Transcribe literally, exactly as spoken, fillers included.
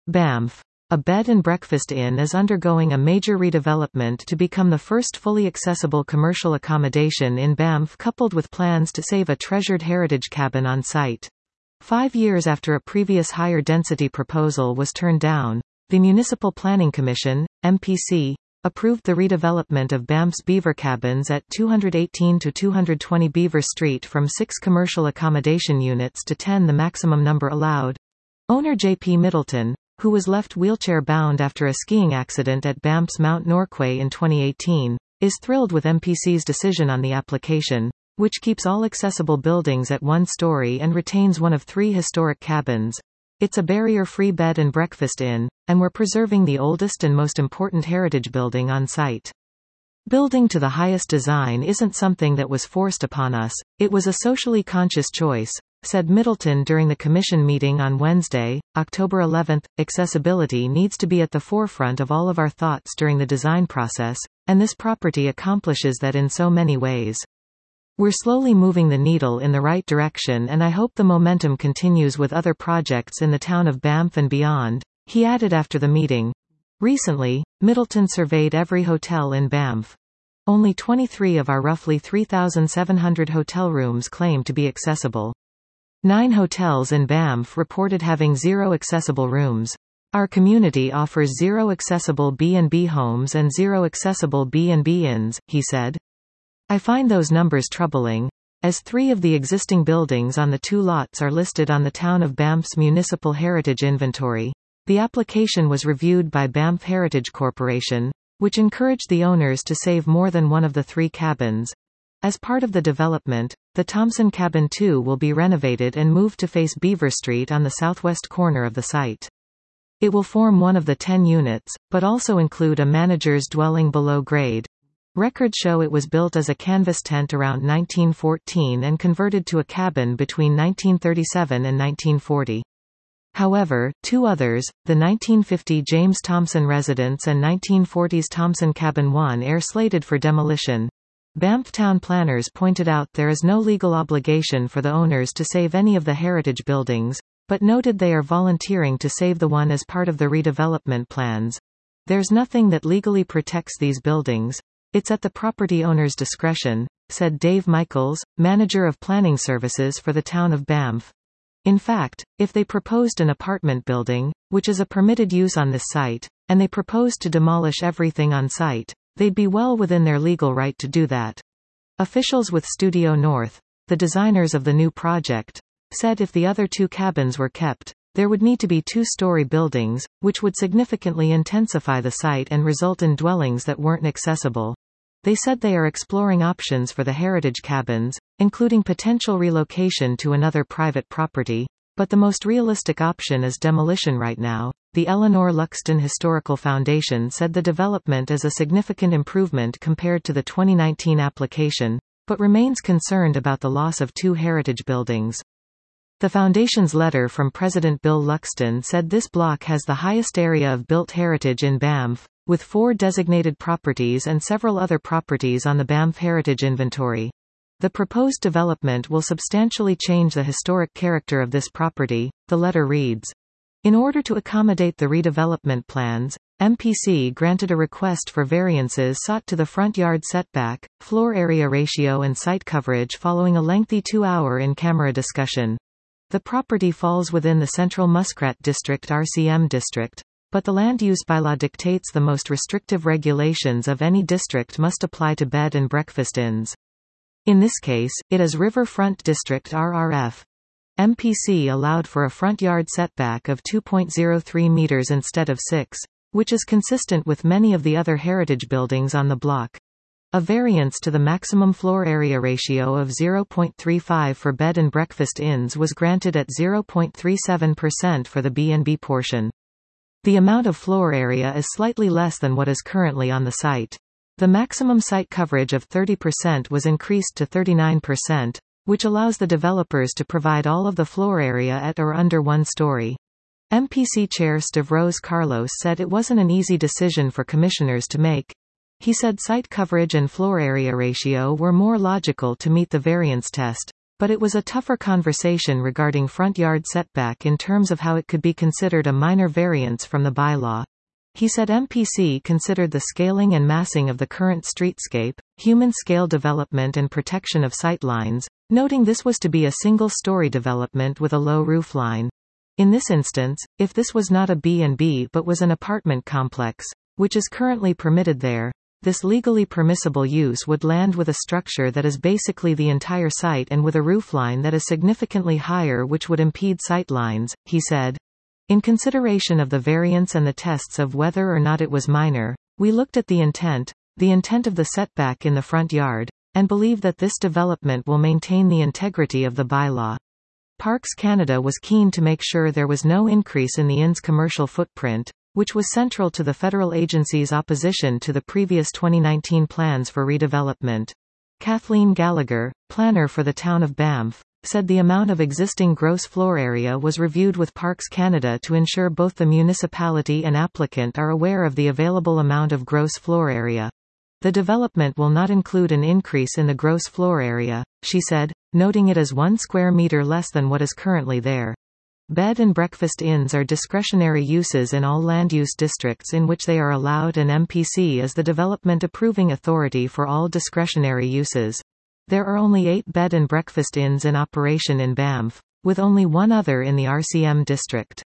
Banff. A bed and breakfast inn is undergoing a major redevelopment to become the first fully accessible commercial accommodation in Banff, coupled with plans to save a treasured heritage cabin on site. Five years after a previous higher density proposal was turned down, the Municipal Planning Commission, M P C, approved the redevelopment of Banff's beaver cabins at two eighteen to two twenty Beaver Street from six commercial accommodation units to ten, the maximum number allowed. Owner J P Middleton, who was left wheelchair-bound after a skiing accident at Banff's Mount Norquay in twenty eighteen, is thrilled with M P C's decision on the application, which keeps all accessible buildings at one story and retains one of three historic cabins. It's a barrier-free bed and breakfast inn, and we're preserving the oldest and most important heritage building on site. Building to the highest design isn't something that was forced upon us, it was a socially conscious choice, said Middleton during the Commission meeting on Wednesday, October eleventh. Accessibility needs to be at the forefront of all of our thoughts during the design process, and this property accomplishes that in so many ways. We're slowly moving the needle in the right direction, and I hope the momentum continues with other projects in the town of Banff and beyond, he added after the meeting. Recently, Middleton surveyed every hotel in Banff. Only twenty-three of our roughly three thousand seven hundred hotel rooms claim to be accessible. Nine hotels in Banff reported having zero accessible rooms. Our community offers zero accessible B and B homes and zero accessible B and B inns, he said. I find those numbers troubling, as three of the existing buildings on the two lots are listed on the town of Banff's Municipal Heritage Inventory. The application was reviewed by Banff Heritage Corporation, which encouraged the owners to save more than one of the three cabins. As part of the development, the Thompson Cabin two will be renovated and moved to face Beaver Street on the southwest corner of the site. It will form one of the ten units, but also include a manager's dwelling below grade. Records show it was built as a canvas tent around nineteen fourteen and converted to a cabin between nineteen thirty-seven and nineteen forty. However, two others, the nineteen fifty James Thompson Residence and nineteen forties Thompson Cabin one, are slated for demolition. Banff town planners pointed out there is no legal obligation for the owners to save any of the heritage buildings, but noted they are volunteering to save the one as part of the redevelopment plans. There's nothing that legally protects these buildings. It's at the property owner's discretion, said Dave Michaels, manager of planning services for the town of Banff. In fact, if they proposed an apartment building, which is a permitted use on this site, and they proposed to demolish everything on site, they'd be well within their legal right to do that. Officials with Studio North, the designers of the new project, said if the other two cabins were kept, there would need to be two-story buildings, which would significantly intensify the site and result in dwellings that weren't accessible. They said they are exploring options for the heritage cabins, including potential relocation to another private property, but the most realistic option is demolition right now. The Eleanor Luxton Historical Foundation said the development is a significant improvement compared to the twenty nineteen application, but remains concerned about the loss of two heritage buildings. The foundation's letter from President Bill Luxton said this block has the highest area of built heritage in Banff, with four designated properties and several other properties on the Banff Heritage Inventory. The proposed development will substantially change the historic character of this property, the letter reads. In order to accommodate the redevelopment plans, M P C granted a request for variances sought to the front yard setback, floor area ratio and site coverage following a lengthy two-hour in-camera discussion. The property falls within the Central Muskrat District R C M district, but the land use bylaw dictates the most restrictive regulations of any district must apply to bed and breakfast inns. In this case, it is Riverfront District R R F. M P C allowed for a front yard setback of two point zero three meters instead of six, which is consistent with many of the other heritage buildings on the block. A variance to the maximum floor area ratio of zero point three five for bed and breakfast inns was granted at zero point three seven percent for the B and B portion. The amount of floor area is slightly less than what is currently on the site. The maximum site coverage of thirty percent was increased to thirty-nine percent, which allows the developers to provide all of the floor area at or under one story. M P C Chair Stavros Carlos said it wasn't an easy decision for commissioners to make. He said site coverage and floor area ratio were more logical to meet the variance test, But it was a tougher conversation regarding front yard setback in terms of how it could be considered a minor variance from the bylaw. He said M P C considered the scaling and massing of the current streetscape, human-scale development and protection of sightlines, noting this was to be a single-story development with a low roofline. In this instance, if this was not a B and B but was an apartment complex, which is currently permitted there, this legally permissible use would land with a structure that is basically the entire site and with a roofline that is significantly higher, which would impede sightlines, he said. In consideration of the variance and the tests of whether or not it was minor, we looked at the intent, the intent of the setback in the front yard, and believe that this development will maintain the integrity of the bylaw. Parks Canada was keen to make sure there was no increase in the inn's commercial footprint, which was central to the federal agency's opposition to the previous twenty nineteen plans for redevelopment. Kathleen Gallagher, planner for the town of Banff, said the amount of existing gross floor area was reviewed with Parks Canada to ensure both the municipality and applicant are aware of the available amount of gross floor area. The development will not include an increase in the gross floor area, she said, noting it as one square meter less than what is currently there. Bed and breakfast inns are discretionary uses in all land use districts in which they are allowed, and M P C is the development approving authority for all discretionary uses. There are only eight bed and breakfast inns in operation in Banff, with only one other in the R C M district.